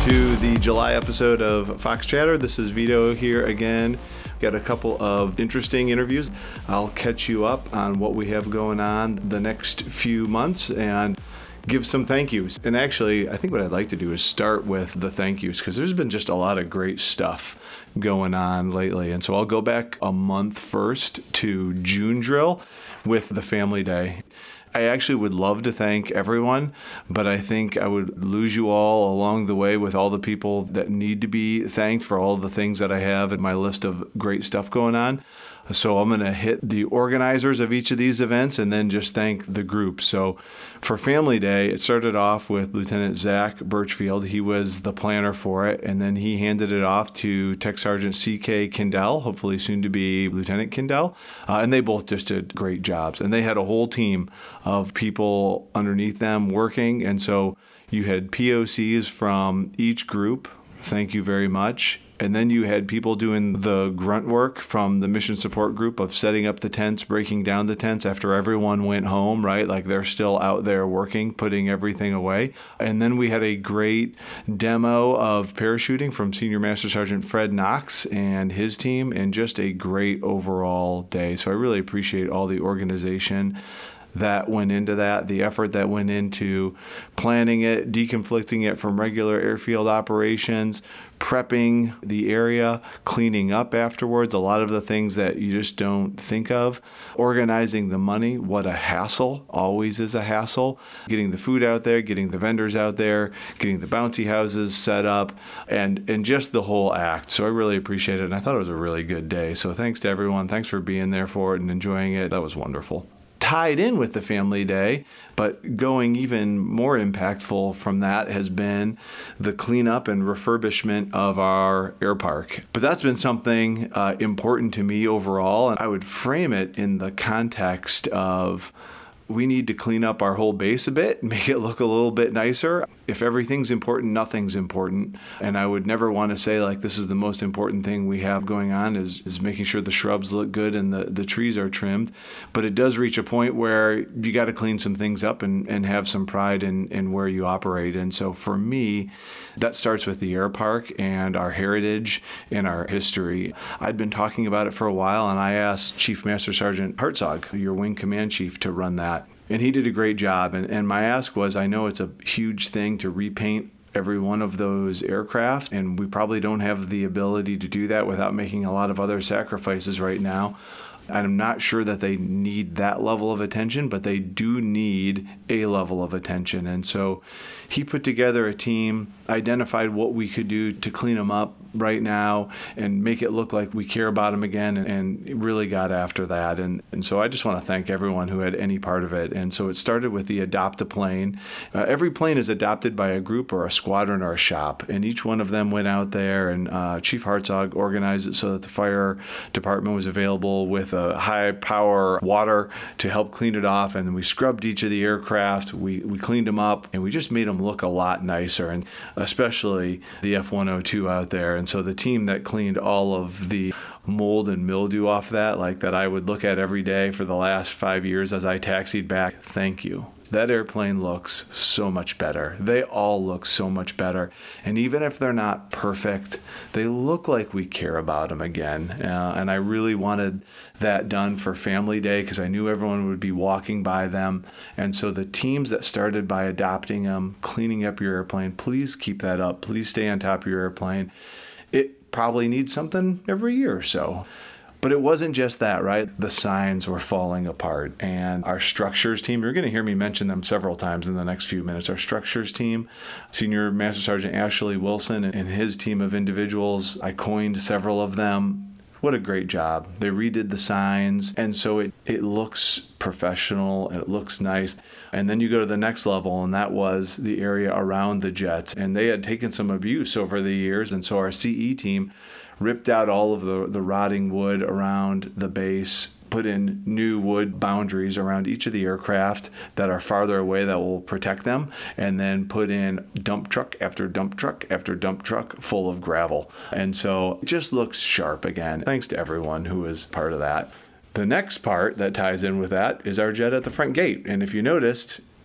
to the July episode of Fox Chatter. This is Vito here again. Got a couple of interesting interviews. I'll catch you up on what we have going on the next few months and give some thank yous. And actually, I think what I'd like to do is start with the thank yous because there's been just a lot of great stuff going on lately. And so I'll go back a month first to June drill with the Family Day. I actually would love to thank everyone, but I think I would lose you all along the way with all the people that need to be thanked for all the things that I have in my list of great stuff going on. So I'm going to hit the organizers of each of these events and then just thank the group. So for Family Day, it started off with Lieutenant Zach Birchfield. He was the planner for it, and then he handed it off to Tech Sergeant C.K. Kindell, hopefully soon to be Lieutenant Kindell, and they both just did great jobs. And they had a whole team of people underneath them working, and so you had POCs from each group. Thank you very much. And then you had people doing the grunt work from the mission support group of setting up the tents, breaking down the tents after everyone went home, right? Like they're still out there working, putting everything away. And then we had a great demo of parachuting from Senior Master Sergeant Fred Knox and his team, and just a great overall day. So I really appreciate all the organization that went into that, the effort that went into planning it, deconflicting it from regular airfield operations, prepping the area, cleaning up afterwards, a lot of the things that you just don't think of, organizing the money, what a hassle, always is a hassle, getting the food out there, getting the vendors out there, getting the bouncy houses set up, and just the whole act. So I really appreciate it, and I thought it was a really good day. So thanks to everyone. Thanks for being there for it and enjoying it. That was wonderful. Tied in with the Family Day, but going even more impactful from that has been the cleanup and refurbishment of our air park. But that's been something important to me overall, and I would frame it in the context of we need to clean up our whole base a bit, make it look a little bit nicer. If everything's important, nothing's important. And I would never want to say like this is the most important thing we have going on is making sure the shrubs look good and the trees are trimmed. But it does reach a point where you got to clean some things up and have some pride in where you operate. And so for me, that starts with the air park and our heritage and our history. I'd been talking about it for a while, and I asked Chief Master Sergeant Hartzog, your wing command chief, to run that. And he did a great job. And my ask was, I know it's a huge thing to repaint every one of those aircraft, and we probably don't have the ability to do that without making a lot of other sacrifices right now. I'm not sure that they need that level of attention, but they do need a level of attention. And so he put together a team, identified what we could do to clean them up right now and make it look like we care about them again, and really got after that. And so I just want to thank everyone who had any part of it. And so it started with the Adopt a Plane. Every plane is adopted by a group or a squadron or a shop, and each one of them went out there, and Chief Hartzog organized it so that the fire department was available with a high power water to help clean it off. And we scrubbed each of the aircraft, we cleaned them up, and we just made them look a lot nicer, and especially the F-102 out there. And so the team that cleaned all of the mold and mildew off that, like that I would look at every day for the last 5 years as I taxied back, thank you. That airplane looks so much better. They all look so much better. And even if they're not perfect, they look like we care about them again. And I really wanted that done for Family Day because I knew everyone would be walking by them. And so the teams that started by adopting them, cleaning up your airplane, please keep that up. Please stay on top of your airplane. It probably needs something every year or so. But it wasn't just that, right? The signs were falling apart. And our structures team, you're going to hear me mention them several times in the next few minutes. Our structures team, Senior Master Sergeant Ashley Wilson and his team of individuals, I coined several of them. What a great job. They redid the signs, and so it looks professional, and it looks nice. And then you go to the next level, and that was the area around the jets. And they had taken some abuse over the years, and so our CE team ripped out all of the rotting wood around the base, put in new wood boundaries around each of the aircraft that are farther away that will protect them, and then put in dump truck after dump truck after dump truck full of gravel. And so it just looks sharp again. Thanks to everyone who is part of that. The next part that ties in with that is our jet at the front gate. And if you noticed,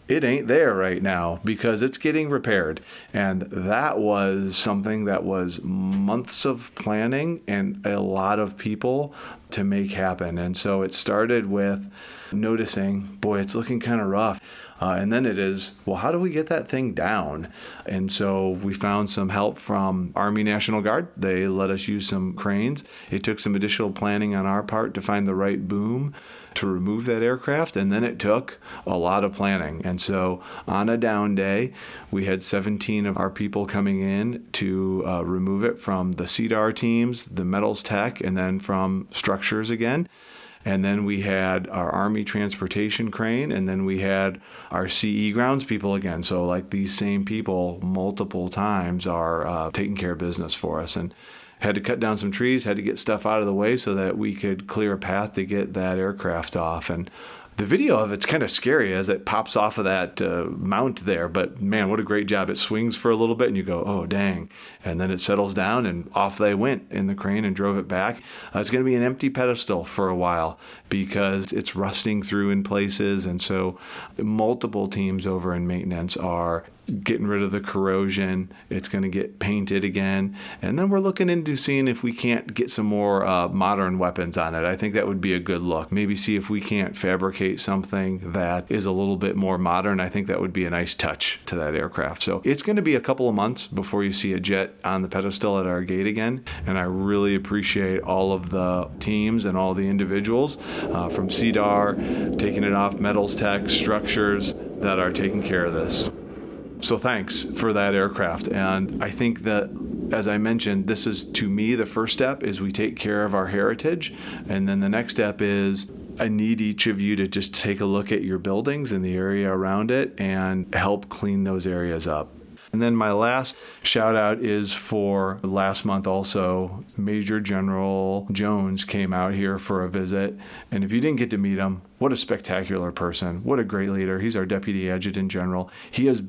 it ain't there right now because it's getting repaired. And that was something that was months of planning and a lot of people to make happen. And so it started with noticing, boy, it's looking kind of rough. And then it is, well, how do we get that thing down? And so we found some help from Army National Guard. They let us use some cranes. It took some additional planning on our part to find the right boom to remove that aircraft, and then it took a lot of planning. And so on a down day, we had 17 of our people coming in to remove it from the CDAR teams, the metals tech, and then from structures again. And then we had our Army transportation crane, and then we had our CE grounds people again. So like these same people multiple times are taking care of business for us. And had to cut down some trees, had to get stuff out of the way so that we could clear a path to get that aircraft off. And the video of it's kind of scary as it pops off of that mount there, but man, what a great job. It swings for a little bit and you go, oh, dang. And then it settles down and off they went in the crane and drove it back. It's going to be an empty pedestal for a while because it's rusting through in places. And so multiple teams over in maintenance are getting rid of the corrosion. It's going to get painted again. And then we're looking into seeing if we can't get some more modern weapons on it. I think that would be a good look. Maybe see if we can't fabricate something that is a little bit more modern. I think that would be a nice touch to that aircraft. So it's going to be a couple of months before you see a jet on the pedestal at our gate again. And I really appreciate all of the teams and all the individuals from CDAR, taking it off, Metals Tech, Structures that are taking care of this. So thanks for that aircraft. And I think that, as I mentioned, this is, to me, the first step is we take care of our heritage. And then the next step is I need each of you to just take a look at your buildings and the area around it and help clean those areas up. And then my last shout out is for last month also, Major General Jones came out here for a visit. And if you didn't get to meet him, what a spectacular person. What a great leader. He's our Deputy Adjutant General. He is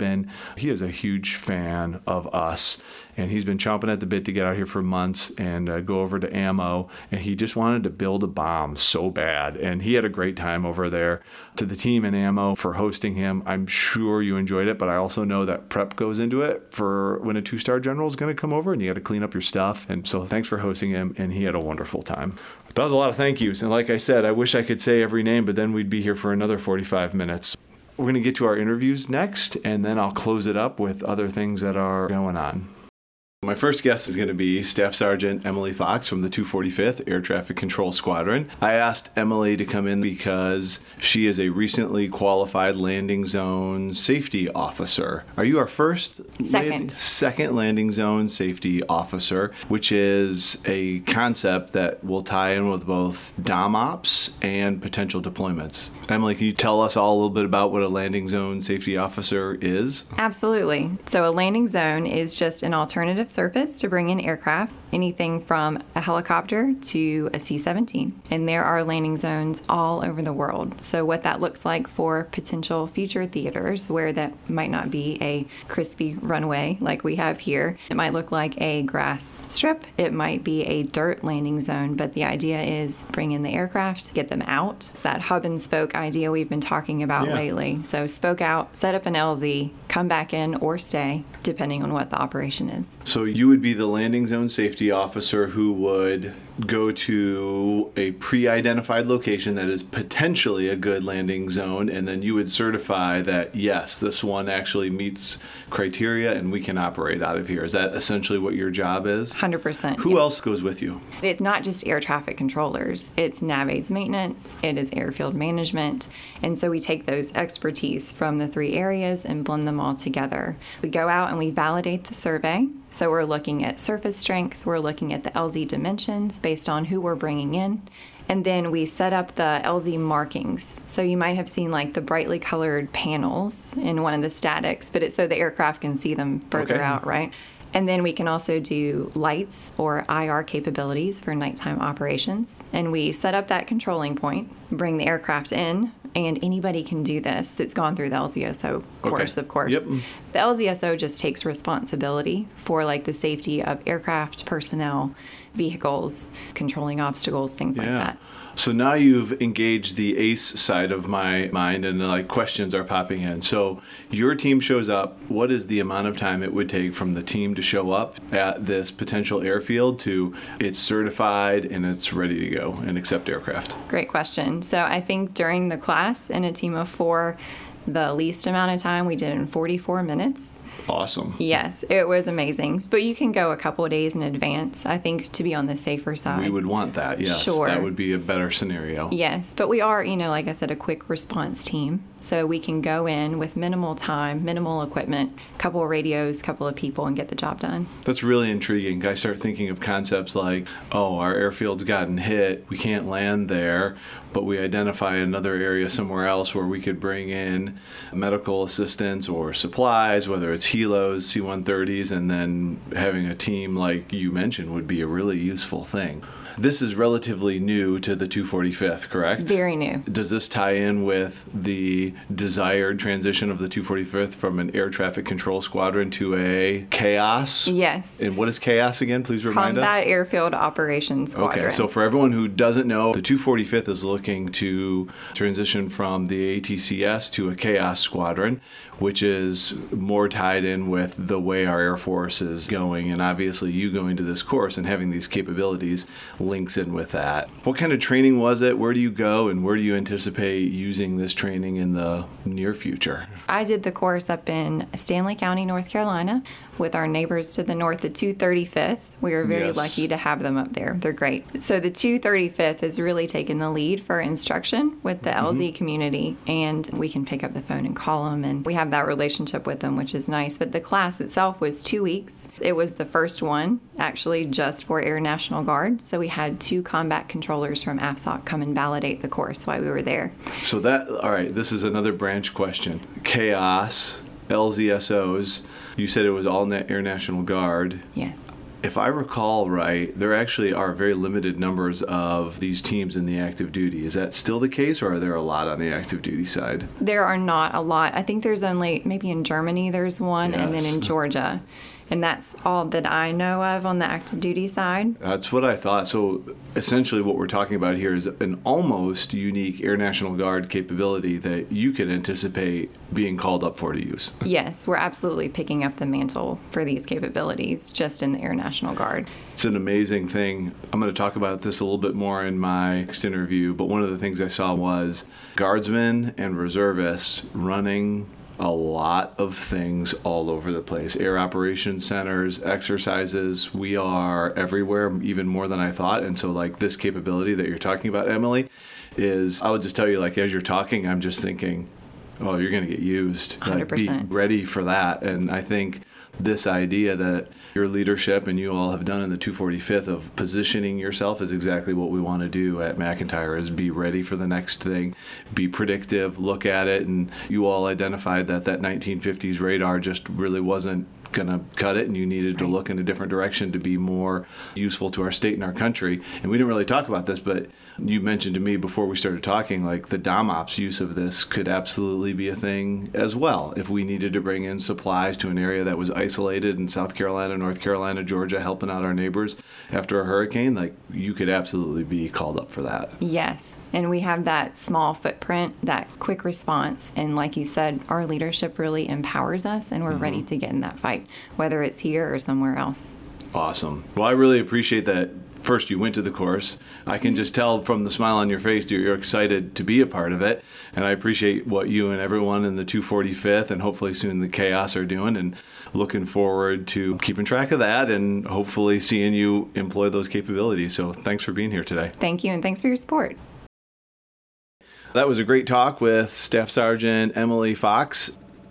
a huge fan of us. And he's been chomping at the bit to get out here for months and go over to ammo. And he just wanted to build a bomb so bad. And he had a great time over there. To the team in ammo for hosting him, I'm sure you enjoyed it. But I also know that prep goes into it for when a 2-star general is going to come over and you got to clean up your stuff. And so thanks for hosting him. And he had a wonderful time. That was a lot of thank yous. And like I said, I wish I could say every name, but then we'd be here for another 45 minutes. We're going to get to our interviews next, and then I'll close it up with other things that are going on. My first guest is going to be Staff Sergeant Emily Fox from the 245th Air Traffic Control Squadron. I asked Emily to come in because she is a recently qualified landing zone safety officer. Are you our first? Second landing zone safety officer, which is a concept that will tie in with both DOM ops and potential deployments. Emily, can you tell us all a little bit about what a landing zone safety officer is? Absolutely. So a landing zone is just an alternative surface to bring in aircraft, anything from a helicopter to a C-17. And there are landing zones all over the world. So what that looks like for potential future theaters where that might not be a crispy runway like we have here. It might look like a grass strip. It might be a dirt landing zone, but the idea is bring in the aircraft, get them out. It's that hub and spoke idea we've been talking about lately. So spoke out, set up an LZ, come back in or stay, depending on what the operation is. So you would be the landing zone safety officer who would go to a pre-identified location that is potentially a good landing zone, and then you would certify that, yes, this one actually meets criteria and we can operate out of here. Is that essentially what your job is? 100%. Who else goes with you? It's not just air traffic controllers. It's NAVAIDS maintenance. It is airfield management. And so we take those expertise from the three areas and blend them all together. We go out and we validate the survey. So we're looking at surface strength. We're looking at the LZ dimensions based on who we're bringing in. And then we set up the LZ markings. So you might have seen like the brightly colored panels in one of the statics, but it's so the aircraft can see them further out, right? And then we can also do lights or IR capabilities for nighttime operations. And we set up that controlling point, bring the aircraft in, and anybody can do this that's gone through the LZSO course, of course. Yep. The LZSO just takes responsibility for like the safety of aircraft, personnel, vehicles, controlling obstacles, things like that. So now you've engaged the ACE side of my mind, and like questions are popping in. So your team shows up. What is the amount of time it would take from the team to show up at this potential airfield to it's certified and it's ready to go and accept aircraft? Great question. So I think during the class in a team of 4, the least amount of time we did in 44 minutes. Awesome. Yes, it was amazing. But you can go a couple of days in advance, I think, to be on the safer side. We would want that, yes. Sure. That would be a better scenario. Yes, but we are, like I said, a quick response team. So we can go in with minimal time, minimal equipment, a couple of radios, a couple of people, and get the job done. That's really intriguing. I start thinking of concepts like, our airfield's gotten hit, we can't land there, but we identify another area somewhere else where we could bring in medical assistance or supplies, whether it's helos, C-130s, and then having a team like you mentioned would be a really useful thing. This is relatively new to the 245th, correct? Very new. Does this tie in with the desired transition of the 245th from an air traffic control squadron to a CHAOS? Yes. And what is CHAOS again? Please remind us. Combat Airfield Operations Squadron. Okay, so for everyone who doesn't know, the 245th is looking to transition from the ATCS to a CHAOS squadron, which is more tied in with the way our Air Force is going. And obviously you going to this course and having these capabilities links in with that. What kind of training was it? Where do you go, and where do you anticipate using this training in the near future? I did the course up in Stanley County, North Carolina, with our neighbors to the north, the 235th. We were very lucky to have them up there. They're great. So the 235th has really taken the lead for instruction with the LZ community, and we can pick up the phone and call them, and we have that relationship with them, which is nice. But the class itself was 2 weeks. It was the first one, actually, just for Air National Guard. So we had 2 combat controllers from AFSOC come and validate the course while we were there. So all right, this is another branch question. CHAOS, LZSOs, you said it was all Air National Guard. Yes. If I recall right, there actually are very limited numbers of these teams in the active duty. Is that still the case, or are there a lot on the active duty side? There are not a lot. I think there's only, maybe in Germany there's one, and then in Yes. Georgia. And that's all that I know of on the active duty side. That's what I thought. So essentially what we're talking about here is an almost unique Air National Guard capability that you can anticipate being called up for to use. Yes, we're absolutely picking up the mantle for these capabilities just in the Air National Guard. It's an amazing thing. I'm going to talk about this a little bit more in my next interview, but one of the things I saw was guardsmen and reservists running a lot of things all over the place. Air operations centers, exercises. We are everywhere, even more than I thought. And so like this capability that you're talking about, Emily, is, I would just tell you, like, as you're talking, I'm just thinking, oh, you're going to get used. 100%. Like, be ready for that. And I think this idea that your leadership and you all have done in the 245th of positioning yourself is exactly what we want to do at McIntyre, is be ready for the next thing, be predictive, look at it. And you all identified that 1950s radar just really wasn't going to cut it, and you needed to look in a different direction to be more useful to our state and our country. And we didn't really talk about this, but you mentioned to me before we started talking, like the DOMOPS use of this could absolutely be a thing as well. If we needed to bring in supplies to an area that was isolated in South Carolina, North Carolina, Georgia, helping out our neighbors after a hurricane, like you could absolutely be called up for that. Yes, and we have that small footprint, that quick response, and like you said, our leadership really empowers us, and we're ready to get in that fight, whether it's here or somewhere else. Awesome. Well, I really appreciate that. First, you went to the course. I can just tell from the smile on your face that you're excited to be a part of it. And I appreciate what you and everyone in the 245th and hopefully soon the CHAOS are doing, and looking forward to keeping track of that and hopefully seeing you employ those capabilities. So thanks for being here today. Thank you, and thanks for your support. That was a great talk with Staff Sergeant Emily Fox.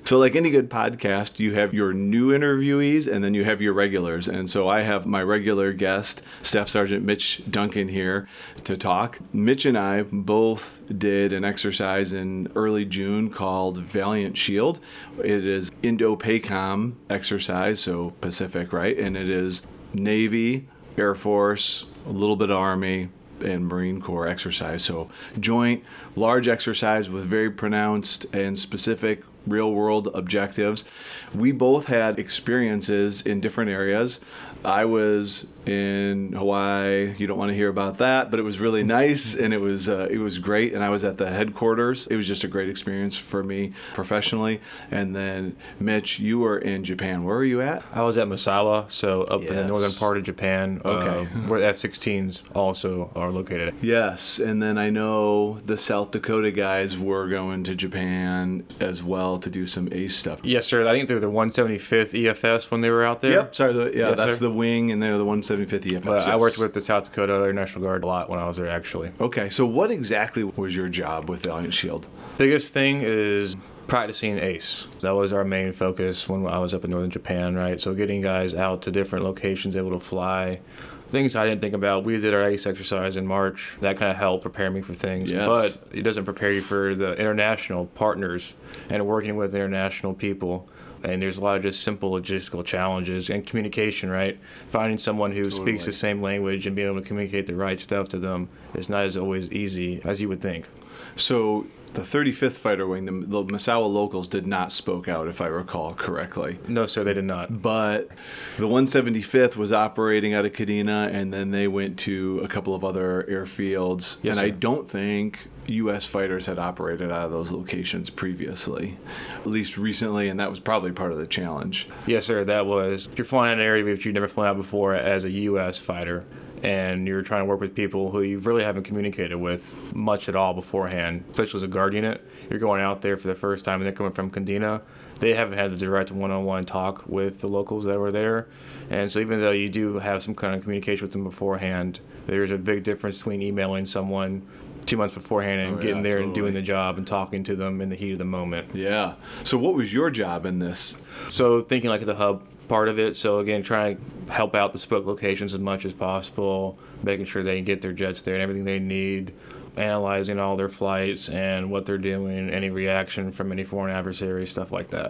So like any good podcast, you have your new interviewees and then you have your regulars. And so I have my regular guest, Staff Sergeant Mitch Duncan here to talk. Mitch and I both did an exercise in early June called Valiant Shield. It is Indo-PACOM exercise, so Pacific, right? And it is Navy, Air Force, a little bit of Army, and Marine Corps exercise. So joint, large exercise with very pronounced and specific real-world objectives. We both had experiences in different areas. I was in Hawaii. You don't want to hear about that, but it was really nice, and it was great. And I was at the headquarters. It was just a great experience for me professionally. And then, Mitch, you were in Japan. Where were you at? I was at Misawa, so up in the northern part of Japan, Okay. where the F-16s also are located. Yes, and then I know the South Dakota guys were going to Japan as well to do some ACE stuff. Yes, sir. I think they're the 175th EFS when they were out there. Yep, sorry, Yes, that's sir. the wing, and they're the 175th EFS. But I yes. worked with the South Dakota Air National Guard a lot when I was there, actually. Okay, so what exactly was your job with Valiant Shield? Biggest thing is practicing ACE. That was our main focus when I was up in northern Japan, right? So getting guys out to different locations, able to fly. Things I didn't think about. We did our ACE exercise in March. That kind of helped prepare me for things. Yes. But it doesn't prepare you for the international partners and working with international people. And there's a lot of just simple logistical challenges and communication, right? Finding someone who speaks the same language and being able to communicate the right stuff to them is not as always easy as you would think. So the 35th Fighter Wing, the Misawa locals did not spoke out, if I recall correctly. No, sir, they did not. But the 175th was operating out of Kadena, and then they went to a couple of other airfields. Yes, and sir. I don't think U.S. fighters had operated out of those locations previously, at least recently, and that was probably part of the challenge. Yes, sir, that was. You're flying in an area that you've never flown out before as a U.S. fighter, and you're trying to work with people who you really haven't communicated with much at all beforehand, especially as a guard unit. You're going out there for the first time, and they're coming from Kadena. They haven't had the direct one-on-one talk with the locals that were there. And so even though you do have some kind of communication with them beforehand, there's a big difference between emailing someone 2 months beforehand and getting there and doing the job and talking to them in the heat of the moment. Yeah. So what was your job in this? So thinking like the hub part of it. So again, trying to help out the spoke locations as much as possible, making sure they can get their jets there and everything they need, analyzing all their flights and what they're doing, any reaction from any foreign adversaries, stuff like that.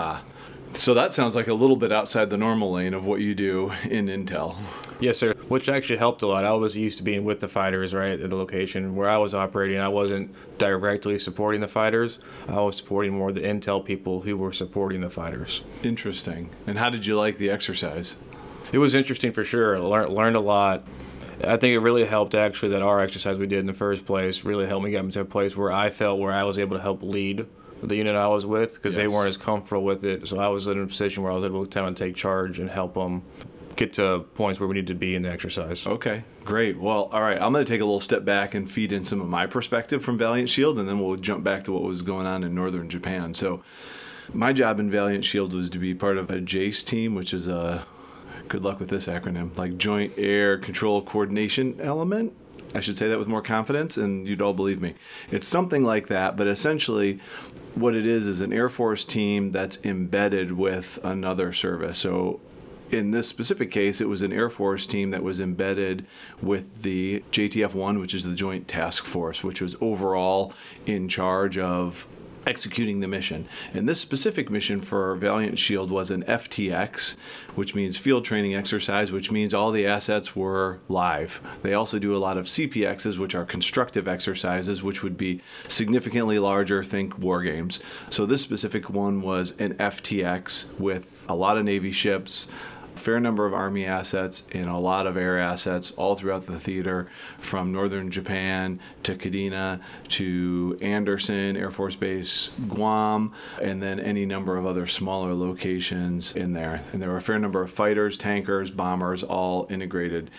So that sounds like a little bit outside the normal lane of what you do in Intel. Yes, sir. Which actually helped a lot. I was used to being with the fighters, right, at the location where I was operating. I wasn't directly supporting the fighters. I was supporting more the intel people who were supporting the fighters. Interesting. And how did you like the exercise? It was interesting for sure. Learned a lot. I think it really helped actually that our exercise we did in the first place really helped me get into a place where I felt where I was able to help lead the unit I was with because they weren't as comfortable with it. So I was in a position where I was able to kind of take charge and help them get to points where we need to be in the exercise. Okay, great. Well, all right, I'm going to take a little step back and feed in some of my perspective from Valiant Shield, and then we'll jump back to what was going on in northern Japan. So my job in Valiant Shield was to be part of a JACE team, which is a, good luck with this acronym, like Joint Air Control Coordination Element. I should say that with more confidence, and you'd all believe me. It's something like that, but essentially what it is an Air Force team that's embedded with another service. So in this specific case, it was an Air Force team that was embedded with the JTF-1, which is the Joint Task Force, which was overall in charge of executing the mission. And this specific mission for Valiant Shield was an FTX, which means field training exercise, which means all the assets were live. They also do a lot of CPXs, which are constructive exercises, which would be significantly larger, think war games. So this specific one was an FTX with a lot of Navy ships, a fair number of Army assets, and a lot of air assets all throughout the theater, from northern Japan to Kadena to Andersen Air Force Base, Guam, and then any number of other smaller locations in there. And there were a fair number of fighters, tankers, bombers, all integrated.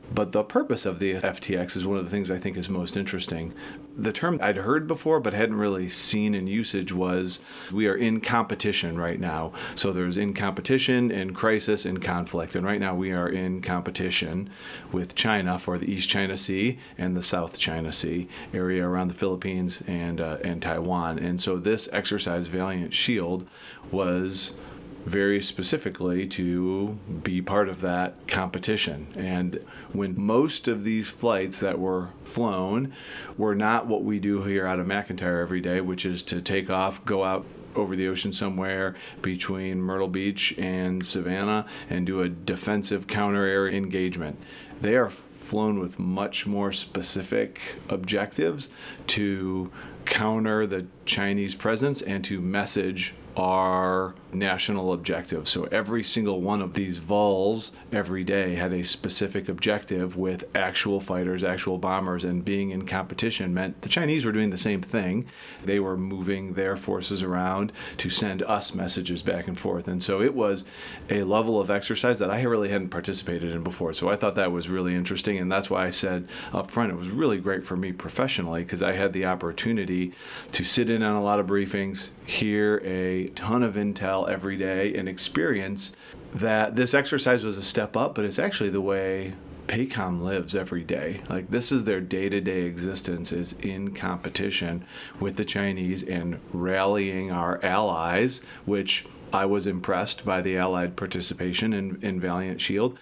But the purpose of the FTX is one of the things I think is most interesting. The term I'd heard before but hadn't really seen in usage was we are in competition right now. So there's in competition, in crisis, in conflict. And right now we are in competition with China for the East China Sea and the South China Sea area around the Philippines and Taiwan. And so this exercise, Valiant Shield, was very specifically to be part of that competition. And when most of these flights that were flown were not what we do here out of McIntyre every day, which is to take off, go out over the ocean somewhere between Myrtle Beach and Savannah and do a defensive counter-air engagement. They are flown with much more specific objectives to counter the Chinese presence and to message our national objectives. So every single one of these vols every day had a specific objective with actual fighters, actual bombers, and being in competition meant the Chinese were doing the same thing. They were moving their forces around to send us messages back and forth. And so it was a level of exercise that I really hadn't participated in before. So I thought that was really interesting, and that's why I said up front it was really great for me professionally, because I had the opportunity to sit in on a lot of briefings, hear a ton of intel every day, and experience that this exercise was a step up, but it's actually the way PACOM lives every day. Like, this is their day-to-day existence, is in competition with the Chinese and rallying our allies, which I was impressed by the Allied participation in Valiant Shield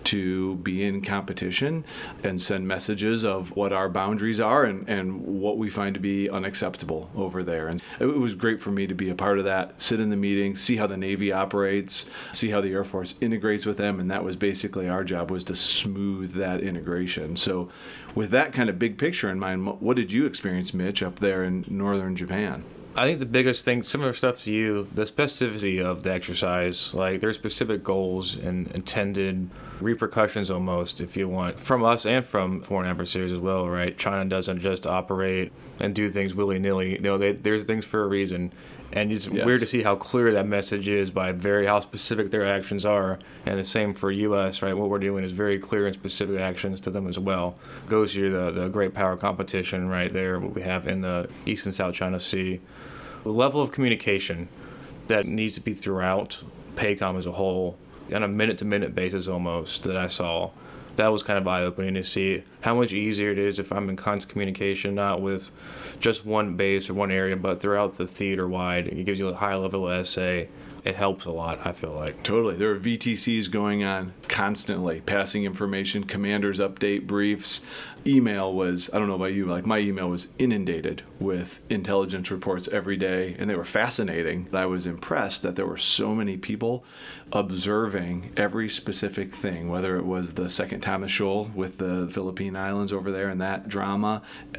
to be in competition and send messages of what our boundaries are and what we find to be unacceptable over there. And it was great for me to be a part of that, sit in the meeting, see how the Navy operates, see how the Air Force integrates with them, and that was basically our job, was to smooth that integration. So with that kind of big picture in mind, what did you experience, Mitch, up there in northern Japan? I think the biggest thing, similar stuff to you, the specificity of the exercise, like there's specific goals and intended repercussions almost, if you want, from us and from foreign adversaries as well, right? China doesn't just operate and do things willy-nilly. You know, there's things for a reason. And it's weird to see how clear that message is by how specific their actions are. And the same for U.S., right? What we're doing is very clear and specific actions to them as well. Goes to the great power competition right there, what we have in the East and South China Sea. The level of communication that needs to be throughout PACOM as a whole, on a minute-to-minute basis almost, that I saw, that was kind of eye-opening to see how much easier it is if I'm in constant communication, not with just one base or one area, but throughout the theater wide. It gives you a high level of SA. It helps a lot, I feel like. Totally. There are VTCs going on constantly, passing information, commanders update briefs. Email was, I don't know about you, like my email was inundated with intelligence reports every day, and they were fascinating. I was impressed that there were so many people observing every specific thing, whether it was the Second Thomas Shoal with the Philippine Islands over there and that drama,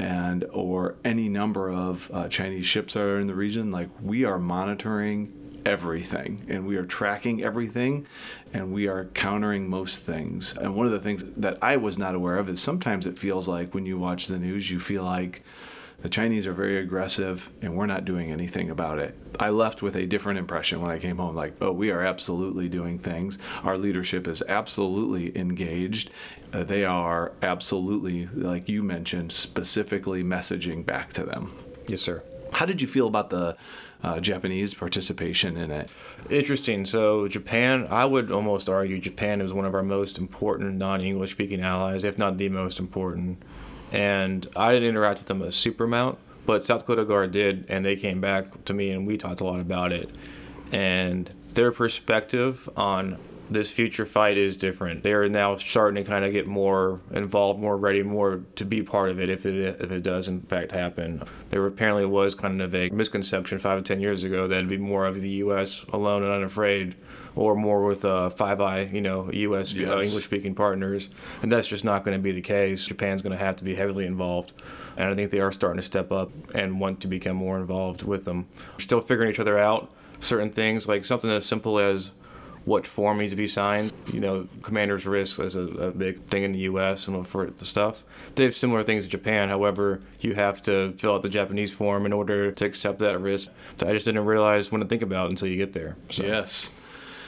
or any number of Chinese ships that are in the region. Like, we are monitoring everything, and we are tracking everything, and we are countering most things. And one of the things that I was not aware of is sometimes it feels like when you watch the news, you feel like the Chinese are very aggressive and we're not doing anything about it. I left with a different impression when I came home, like, oh, we are absolutely doing things. Our leadership is absolutely engaged. They are absolutely, like you mentioned, specifically messaging back to them. Yes, sir. How did you feel about the Japanese participation in it? Interesting. So Japan, I would almost argue Japan is one of our most important non-English speaking allies, if not the most important. And I didn't interact with them a super amount, but South Dakota Guard did, and they came back to me and we talked a lot about it. And their perspective on this future fight is different. They are now starting to kind of get more involved, more ready, more to be part of it if it does in fact happen. There apparently was kind of a misconception 5 to 10 years ago that it'd be more of the U.S. alone and unafraid, or more with Five Eye, U.S. English-speaking partners, and that's just not going to be the case. Japan's going to have to be heavily involved, and I think they are starting to step up and want to become more involved with them. We're still figuring each other out. Certain things, like something as simple as what form needs to be signed. Commander's risk is a big thing in the U.S. and for the stuff. They have similar things in Japan. However, you have to fill out the Japanese form in order to accept that risk. So I just didn't realize when to think about until you get there. So. Yes.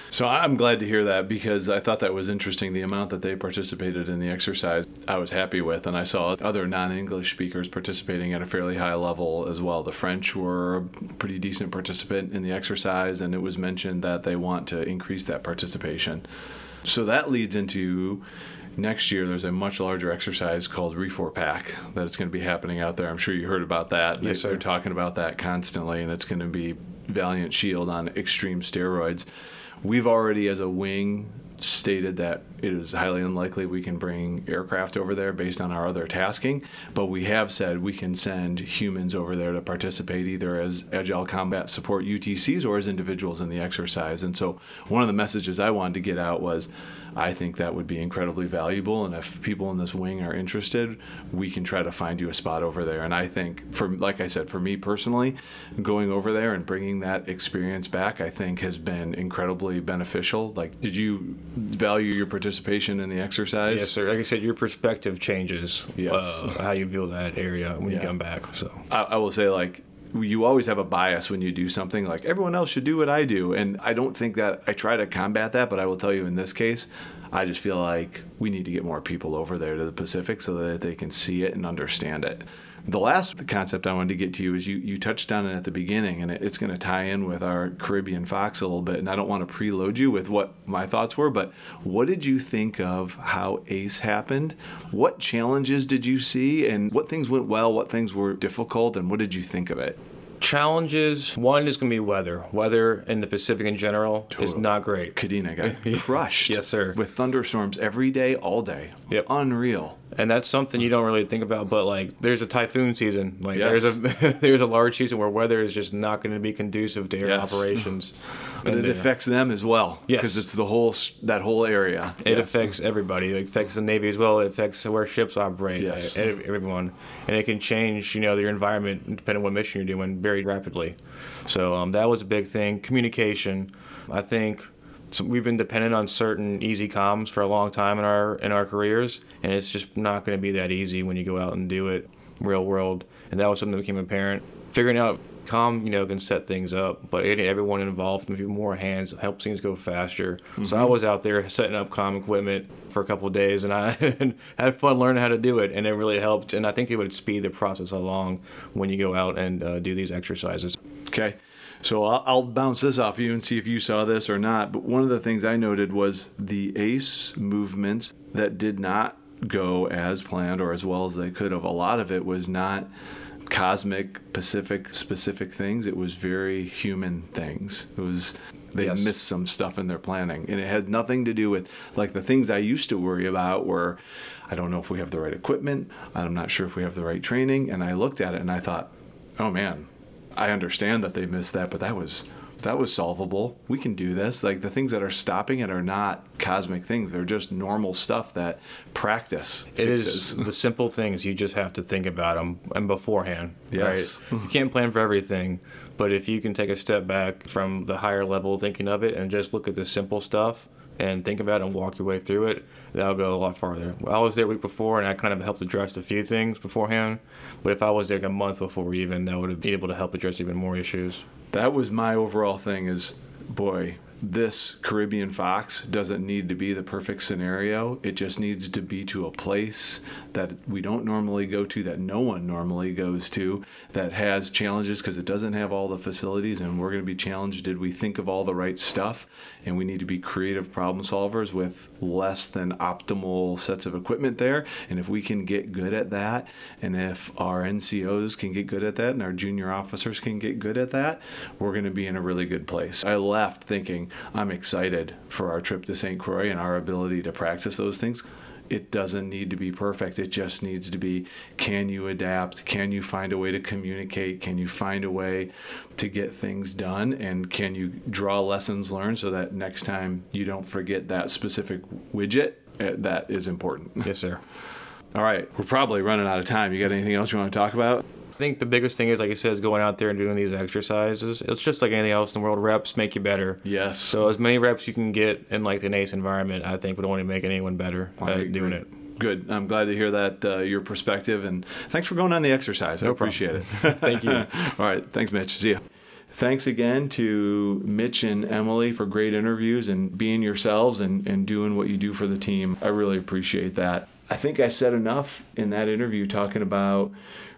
So I'm glad to hear that, because I thought that was interesting. The amount that they participated in the exercise, I was happy with. And I saw other non-English speakers participating at a fairly high level as well. The French were a pretty decent participant in the exercise, and it was mentioned that they want to increase that participation. So that leads into next year. There's a much larger exercise called Re4PAC that's going to be happening out there. I'm sure you heard about that. Yes, sir. They're talking about that constantly, and it's going to be Valiant Shield on extreme steroids. We've already, as a wing, stated that it is highly unlikely we can bring aircraft over there based on our other tasking, but we have said we can send humans over there to participate either as Agile Combat Support UTCs or as individuals in the exercise. And so one of the messages I wanted to get out was, I think that would be incredibly valuable, and if people in this wing are interested, we can try to find you a spot over there. And I think, like I said, for me personally, going over there and bringing that experience back, I think has been incredibly beneficial. Like, did you value your participation in the exercise? Yes, sir. Like I said, your perspective changes. Yes. How you view that area when you come back. So I will say, like, you always have a bias when you do something. Like, everyone else should do what I do, and I don't think that I try to combat that, but I will tell you in this case, I just feel like we need to get more people over there to the Pacific so that they can see it and understand it. The last concept I wanted to get to you is you touched on it at the beginning, and it's going to tie in with our Caribbean Fox a little bit, and I don't want to preload you with what my thoughts were, but what did you think of how ACE happened? What challenges did you see, and what things went well, what things were difficult, and what did you think of it? challenges, one is going to be weather. Weather in the Pacific in general is not great. Kadena got crushed. Yes, sir. With thunderstorms every day, all day. Yep. Unreal. And that's something you don't really think about, but like there's a typhoon season. Like Yes. there's a large season where weather is just not going to be conducive to air Yes. operations. But And, it affects them as well. Yes. Because it's that whole area. It Yes. affects everybody. It affects the Navy as well. It affects where ships operate. Yes. Everyone, and it can change, their environment depending on what mission you're doing very rapidly. So that was a big thing. Communication, I think. So we've been dependent on certain easy comms for a long time in our careers, and it's just not going to be that easy when you go out and do it real world. And that was something that became apparent. Figuring out comm, can set things up, but everyone involved, maybe more hands, helps things go faster. Mm-hmm. So I was out there setting up comm equipment for a couple of days, and I had fun learning how to do it, and it really helped. And I think it would speed the process along when you go out and do these exercises. Okay. So I'll bounce this off you and see if you saw this or not. But one of the things I noted was the ACE movements that did not go as planned or as well as they could have. A lot of it was not cosmic, Pacific specific things. It was very human things. They Yes. missed some stuff in their planning. And it had nothing to do with, like, the things I used to worry about were, I don't know if we have the right equipment. I'm not sure if we have the right training. And I looked at it and I thought, oh man, I understand that they missed that, but that was solvable. We can do this. Like, the things that are stopping it are not cosmic things. They're just normal stuff that practice fixes. It is the simple things. You just have to think about them and beforehand. Yes. Right? You can't plan for everything, but if you can take a step back from the higher level thinking of it and just look at the simple stuff and think about it and walk your way through it, that'll go a lot farther. I was there a week before, and I kind of helped address a few things beforehand, but if I was there like a month before even, that would have been able to help address even more issues. That was my overall thing is, boy, this Caribbean Fox doesn't need to be the perfect scenario. It just needs to be to a place that we don't normally go to, that no one normally goes to, that has challenges because it doesn't have all the facilities, and we're going to be challenged. Did we think of all the right stuff? And we need to be creative problem solvers with less than optimal sets of equipment there. And if we can get good at that, and if our NCOs can get good at that, and our junior officers can get good at that, we're going to be in a really good place. I left thinking, I'm excited for our trip to St. Croix and our ability to practice those things. It doesn't need to be perfect. It just needs to be, can you adapt? Can you find a way to communicate? Can you find a way to get things done? And can you draw lessons learned so that next time you don't forget that specific widget that is important? Yes, sir. All right. We're probably running out of time. You got anything else you want to talk about? I think the biggest thing is, like I said, is going out there and doing these exercises. It's just like anything else in the world. Reps make you better. Yes. So as many reps you can get in like the ACE environment, I think would only make anyone better at doing it. Good. I'm glad to hear that, your perspective, and thanks for going on the exercise. I appreciate it. Thank you. All right. Thanks, Mitch. See ya. Thanks again to Mitch and Emily for great interviews and being yourselves and doing what you do for the team. I really appreciate that. I think I said enough in that interview talking about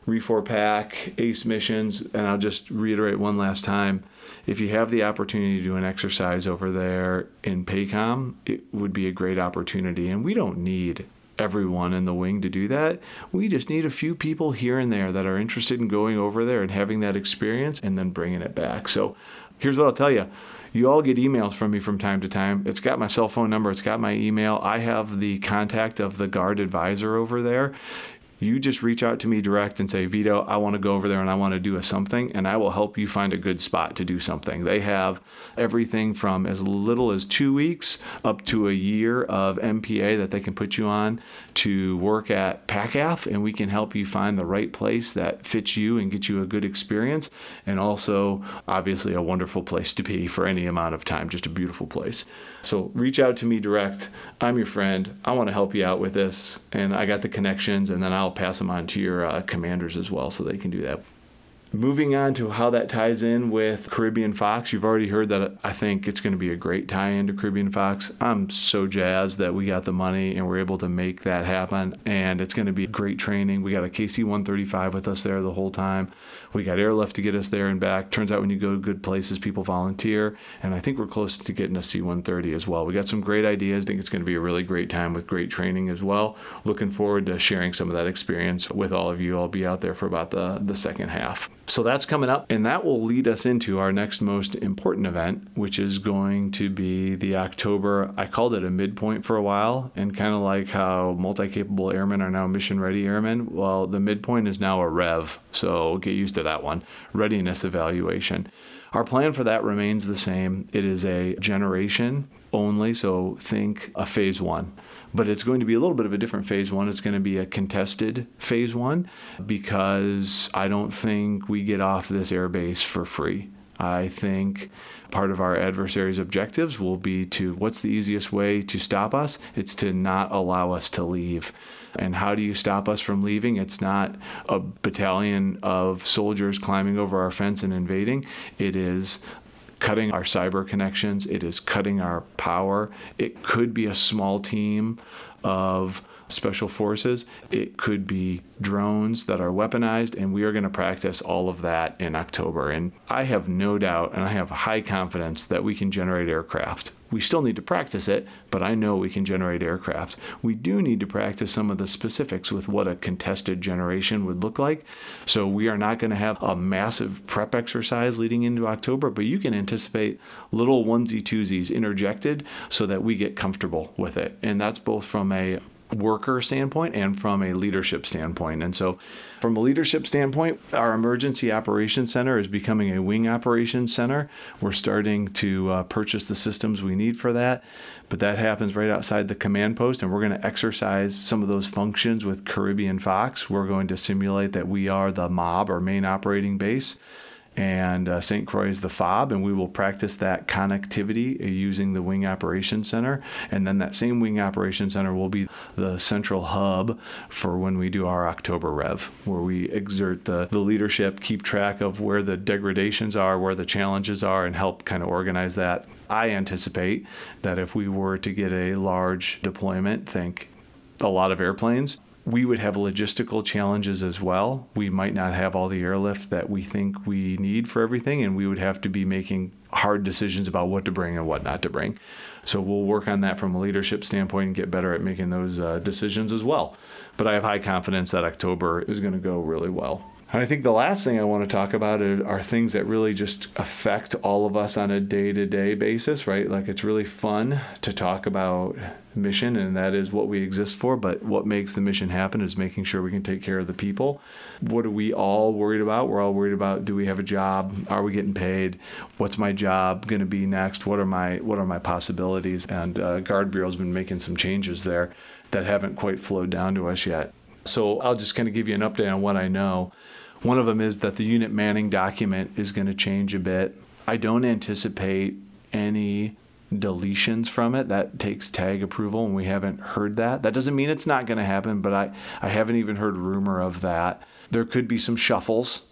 Re4PAC, ACE missions, and I'll just reiterate one last time. If you have the opportunity to do an exercise over there in PACOM, it would be a great opportunity. And we don't need everyone in the wing to do that. We just need a few people here and there that are interested in going over there and having that experience and then bringing it back. So here's what I'll tell you. You all get emails from me from time to time. It's got my cell phone number. It's got my email. I have the contact of the Guard advisor over there. You just reach out to me direct and say, Vito, I want to go over there and I want to do something, and I will help you find a good spot to do something. They have everything from as little as 2 weeks up to a year of MPA that they can put you on to work at PACAF, and we can help you find the right place that fits you and get you a good experience, and also obviously a wonderful place to be for any amount of time, just a beautiful place. So reach out to me direct. I'm your friend. I want to help you out with this, and I got the connections, and then I'll pass them on to your commanders as well so they can do that. Moving on to how that ties in with Caribbean Fox, you've already heard that I think it's going to be a great tie-in to Caribbean Fox. I'm so jazzed that we got the money and we're able to make that happen, and it's going to be great training. We got a KC-135 with us there the whole time. We got airlift to get us there and back. Turns out when you go to good places, people volunteer, and I think we're close to getting a C-130 as well. We got some great ideas. I think it's going to be a really great time with great training as well. Looking forward to sharing some of that experience with all of you. I'll be out there for about the second half. So that's coming up, and that will lead us into our next most important event, which is going to be the October. I called it a midpoint for a while, and kind of like how multi-capable airmen are now mission-ready airmen, well, the midpoint is now a REV, so get used to that one, readiness evaluation. Our plan for that remains the same. It is a generation only, so think a phase one. But it's going to be a little bit of a different phase one. It's going to be a contested phase one because I don't think we get off this airbase for free. I think part of our adversary's objectives will be to, what's the easiest way to stop us? It's to not allow us to leave. And how do you stop us from leaving? It's not a battalion of soldiers climbing over our fence and invading. It is cutting our cyber connections. It is cutting our power. It could be a small team of special forces. It could be drones that are weaponized, and we are going to practice all of that in October. And I have no doubt, and I have high confidence that we can generate aircraft. We still need to practice it, but I know we can generate aircraft. We do need to practice some of the specifics with what a contested generation would look like. So we are not going to have a massive prep exercise leading into October, but you can anticipate little onesie-twosies interjected so that we get comfortable with it. And that's both from a worker standpoint and from a leadership standpoint. And so from a leadership standpoint, our emergency operations center is becoming a wing operations center. We're starting to purchase the systems we need for that, but that happens right outside the command post, and we're going to exercise some of those functions with Caribbean Fox. We're going to simulate that we are the MOB, or main operating base, and St. Croix is the FOB, and we will practice that connectivity using the Wing Operations Center. And then that same Wing Operations Center will be the central hub for when we do our October Rev, where we exert the leadership, keep track of where the degradations are, where the challenges are, and help kind of organize that. I anticipate that if we were to get a large deployment, think a lot of airplanes, we would have logistical challenges as well. We might not have all the airlift that we think we need for everything, and we would have to be making hard decisions about what to bring and what not to bring. So we'll work on that from a leadership standpoint and get better at making those decisions as well. But I have high confidence that October is going to go really well. And I think the last thing I want to talk about are things that really just affect all of us on a day-to-day basis, right? Like, it's really fun to talk about mission, and that is what we exist for, but what makes the mission happen is making sure we can take care of the people. What are we all worried about? We're all worried about, do we have a job? Are we getting paid? What's my job going to be next? What are my possibilities? And Guard Bureau's been making some changes there that haven't quite flowed down to us yet. So I'll just kind of give you an update on what I know. One of them is that the unit manning document is going to change a bit. I don't anticipate any deletions from it. That takes tag approval, and we haven't heard that. That doesn't mean it's not going to happen, but I haven't even heard rumor of that. There could be some shuffles.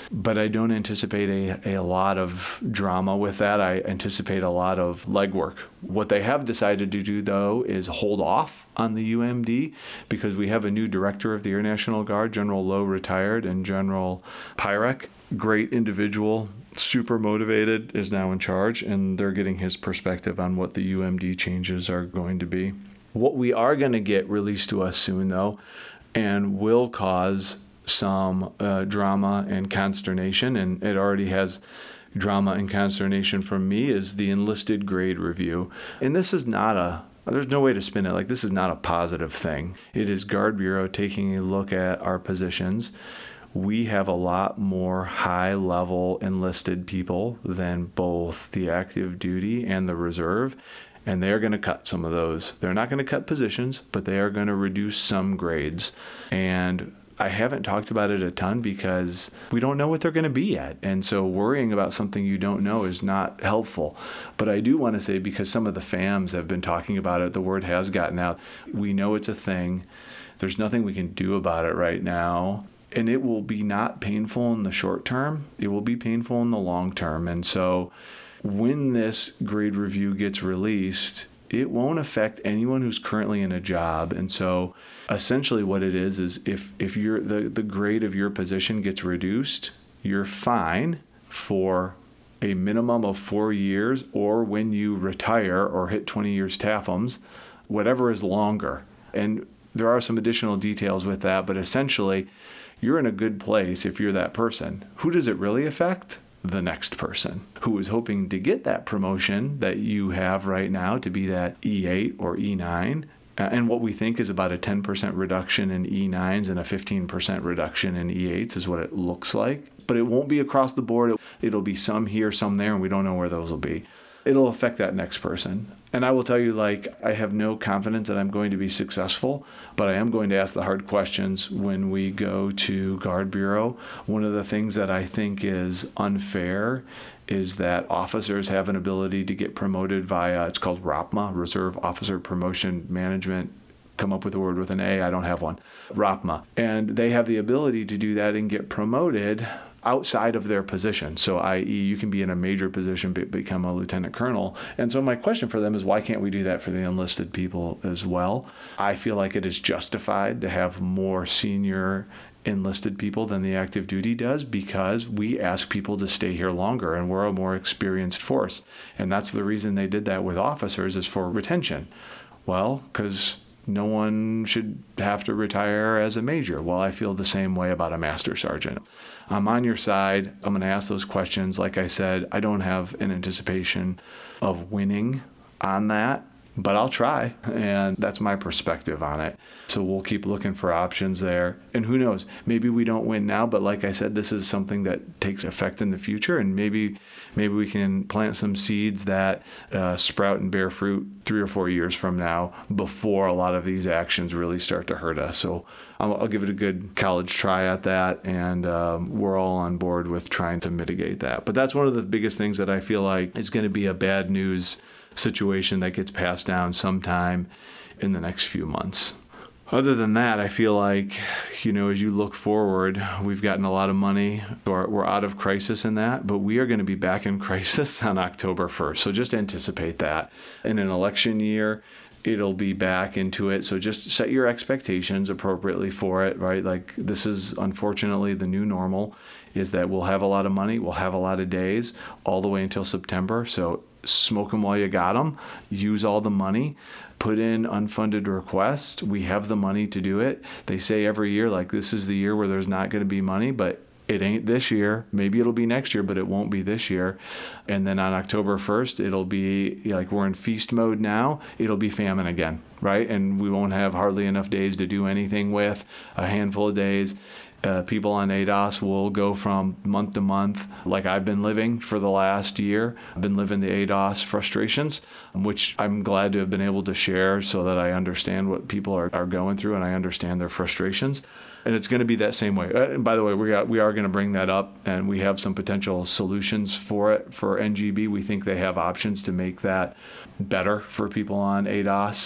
But I don't anticipate a lot of drama with that. I anticipate a lot of legwork. What they have decided to do, though, is hold off on the UMD because we have a new director of the Air National Guard, General Lowe retired, and General Pyrek, great individual, super motivated, is now in charge, and they're getting his perspective on what the UMD changes are going to be. What we are going to get released to us soon, though, and will cause some drama and consternation, and it already has drama and consternation from me, is the enlisted grade review. And this is not there's no way to spin it like this is not a positive thing. It is Guard Bureau taking a look at our positions. We have a lot more high-level enlisted people than both the active duty and the reserve, and they're going to cut some of those. They're not going to cut positions, but they are going to reduce some grades. And I haven't talked about it a ton because we don't know what they're going to be yet. And so worrying about something you don't know is not helpful. But I do want to say, because some of the FAMs have been talking about it, the word has gotten out. We know it's a thing. There's nothing we can do about it right now. And it will be not painful in the short term. It will be painful in the long term. And so when this grade review gets released, it won't affect anyone who's currently in a job. And so essentially what it is if you're the grade of your position gets reduced, you're fine for a minimum of 4 years, or when you retire or hit 20 years TAFMs, whatever is longer. And there are some additional details with that, but essentially you're in a good place if you're that person. Who does it really affect? The next person who is hoping to get that promotion that you have right now to be that E8 or E9. And what we think is about a 10% reduction in E9s and a 15% reduction in E8s is what it looks like. But it won't be across the board. It'll be some here, some there, and we don't know where those will be. It'll affect that next person. And I will tell you, I have no confidence that I'm going to be successful, but I am going to ask the hard questions when we go to Guard Bureau. One of the things that I think is unfair is that officers have an ability to get promoted via, it's called ROPMA, Reserve Officer Promotion Management. Come up with a word with an A, I don't have one. ROPMA. And they have the ability to do that and get promoted outside of their position. So i.e. you can be in a major position but become a lieutenant colonel. And so my question for them is, why can't we do that for the enlisted people as well? I feel like it is justified to have more senior enlisted people than the active duty does, because we ask people to stay here longer and we're a more experienced force. And that's the reason they did that with officers, is for retention. Well, because no one should have to retire as a major. Well, I feel the same way about a master sergeant. I'm on your side. I'm going to ask those questions. Like I said, I don't have an anticipation of winning on that, but I'll try. And that's my perspective on it. So we'll keep looking for options there. And who knows, maybe we don't win now, but like I said, this is something that takes effect in the future. And maybe we can plant some seeds that sprout and bear fruit 3 or 4 years from now, before a lot of these actions really start to hurt us. So I'll give it a good college try at that. And we're all on board with trying to mitigate that. But that's one of the biggest things that I feel like is going to be a bad news situation that gets passed down sometime in the next few months. Other than that, I feel like, as you look forward, we've gotten a lot of money. We're out of crisis in that, but we are going to be back in crisis on October 1st. So just anticipate that. In an election year, it'll be back into it. So just set your expectations appropriately for it, right? Like, this is unfortunately the new normal, is that we'll have a lot of money, we'll have a lot of days all the way until September. So smoke them while you got them. Use all the money. Put in unfunded requests. We have the money to do it. They say every year, this is the year where there's not going to be money, but it ain't this year. Maybe it'll be next year, but it won't be this year. And then on October 1st, it'll be we're in feast mode now. It'll be famine again, right? And we won't have hardly enough days to do anything with, a handful of days. People on ADOS will go from month to month, like I've been living for the last year. I've been living the ADOS frustrations, which I'm glad to have been able to share so that I understand what people are going through and I understand their frustrations. And it's going to be that same way. And by the way, we are going to bring that up, and we have some potential solutions for it for NGB. We think they have options to make that better for people on ADOS.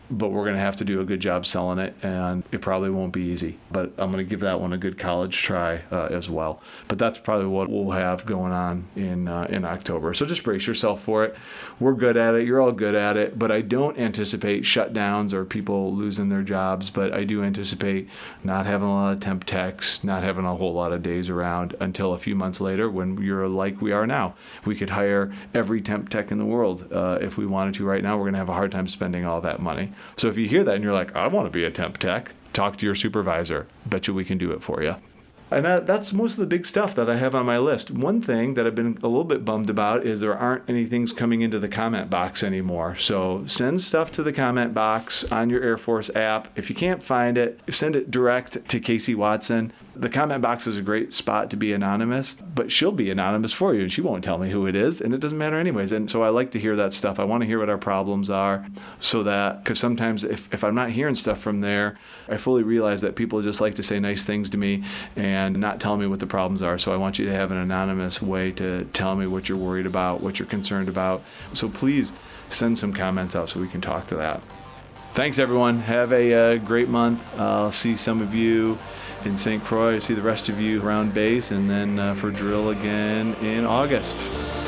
but we're going to have to do a good job selling it, and it probably won't be easy. But I'm going to give that one a good college try as well. But that's probably what we'll have going on in October. So just brace yourself for it. We're good at it. You're all good at it. But I don't anticipate shutdowns or people losing their jobs. But I do anticipate not having a lot of temp techs, not having a whole lot of days around until a few months later when you're like we are now. We could hire every temp tech in the world if we wanted to. Right now, we're going to have a hard time spending all that money. So if you hear that and you're like, I want to be a temp tech, talk to your supervisor. Bet you we can do it for you. And that's most of the big stuff that I have on my list. One thing that I've been a little bit bummed about is there aren't any things coming into the comment box anymore. So send stuff to the comment box on your Air Force app. If you can't find it, send it direct to Casey Watson. The comment box is a great spot to be anonymous, but she'll be anonymous for you, and she won't tell me who it is, and it doesn't matter anyways. And so I like to hear that stuff. I want to hear what our problems are, so that, because sometimes if I'm not hearing stuff from there, I fully realize that people just like to say nice things to me and not tell me what the problems are. So I want you to have an anonymous way to tell me what you're worried about, what you're concerned about. So please send some comments out so we can talk to that. Thanks, everyone. Have a great month. I'll see some of you in St. Croix. See the rest of you around base, and then for drill again in August.